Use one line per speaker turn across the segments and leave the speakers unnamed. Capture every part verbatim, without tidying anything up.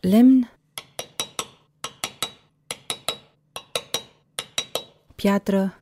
lemn, piatră,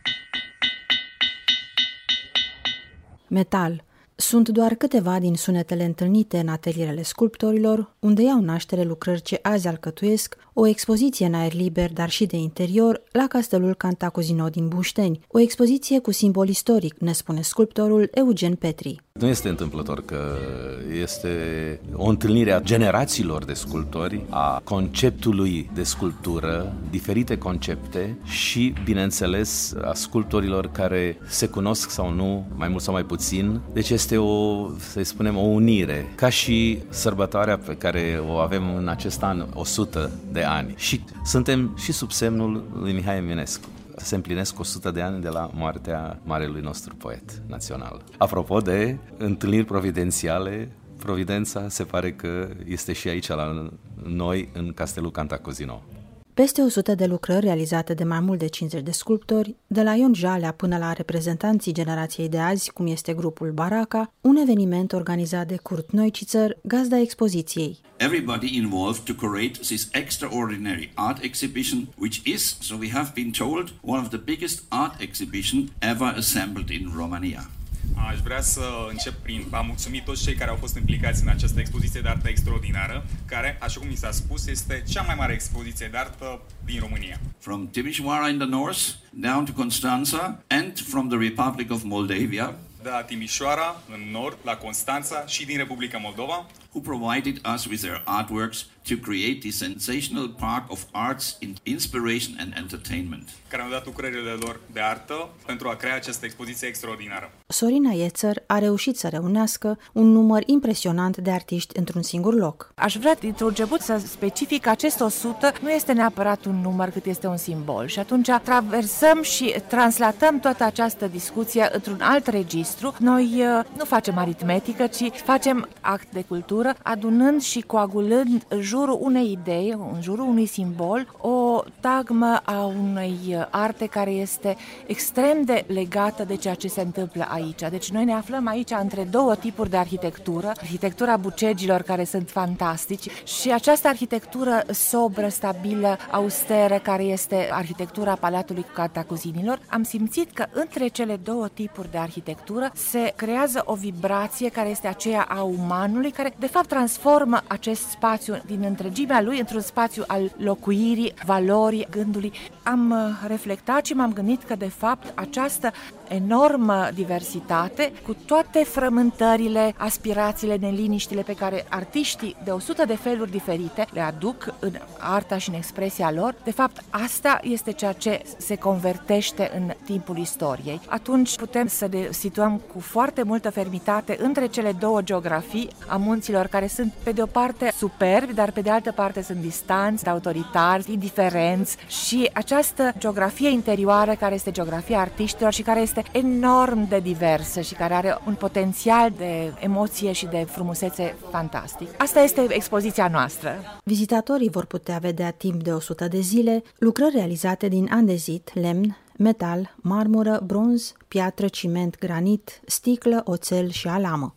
metal. Sunt doar câteva din sunetele întâlnite în atelierele sculptorilor, unde iau naștere lucrări ce azi alcătuiesc o expoziție în aer liber, dar și de interior, la Castelul Cantacuzino din Bușteni, o expoziție cu simbol istoric, ne spune sculptorul Eugen Petri.
Nu este întâmplător că este o întâlnire a generațiilor de sculptori, a conceptului de sculptură, diferite concepte și, bineînțeles, a sculptorilor care se cunosc sau nu, mai mult sau mai puțin. Deci este o, să spunem, o unire, ca și sărbătoarea pe care o avem în acest an, o sută de ani. Și suntem și sub semnul lui Mihai Eminescu. Se împlinesc o sută de ani de la moartea marelui nostru poet național. Apropo de întâlniri providențiale, Providența se pare că este și aici la noi, în Castelul Cantacuzino.
Peste o sută de lucrări realizate de mai mult de cincizeci de sculptori, de la Ion Jalea până la reprezentanții generației de azi, cum este grupul Baraca, un eveniment organizat de Kurt Neutschitzer, gazda expoziției.
Everybody involved to create this extraordinary art exhibition, which is, so we have been told, one of the biggest art exhibition ever assembled in Romania.
Aș vrea să încep prin a mulțumi toți cei care au fost implicați în această expoziție de artă extraordinară, care, așa cum mi s-a spus, este cea mai mare expoziție de artă din România.
From Timișoara in the north down to Constanța and from the Republic of Moldavia.
De la Timișoara, în nord, la Constanța și din Republica Moldova,
who provided us with their artworks to create the sensational park of arts, in inspiration and entertainment.
Care au dat lucrările lor de artă pentru a crea această expoziție extraordinară.
Sorina Iețăr a reușit să reunească un număr impresionant de artiști într-un singur loc.
Aș vrea dintr-un început să specific acest o sută nu este neapărat un număr, cât este un simbol. Și atunci traversăm și translatăm toată această discuție într-un alt registru. Noi nu facem aritmetică, ci facem act de cultură, adunând și coagulând în jurul unei idei, în jurul unui simbol, o tagmă a unei arte care este extrem de legată de ceea ce se întâmplă aici. Deci noi ne aflăm aici între două tipuri de arhitectură, arhitectura bucegilor, care sunt fantastici, și această arhitectură sobră, stabilă, austeră, care este arhitectura Palatului Cantacuzinilor. Am simțit că între cele două tipuri de arhitectură se creează o vibrație care este aceea a umanului, care de fapt transformă acest spațiu din întregimea lui într-un spațiu al locuirii, valorii, gândului. Am reflectat și m-am gândit că de fapt această enormă diversitate, cu toate frământările, aspirațiile, neliniștile pe care artiștii de o sută de feluri diferite le aduc în arta și în expresia lor, de fapt asta este ceea ce se convertește în timpul istoriei. Atunci putem să ne situăm cu foarte multă fermitate între cele două geografii a munților, care sunt pe de o parte superbi, dar pe de altă parte sunt distanți, autoritari, indiferenți, și această geografie interioară care este geografia artiștilor și care este enorm de diversă și care are un potențial de emoție și de frumusețe fantastic. Asta este expoziția noastră.
Vizitatorii vor putea vedea timp de o sută de zile lucrări realizate din andezit, lemn, metal, marmură, bronz, piatră, ciment, granit, sticlă, oțel și alamă.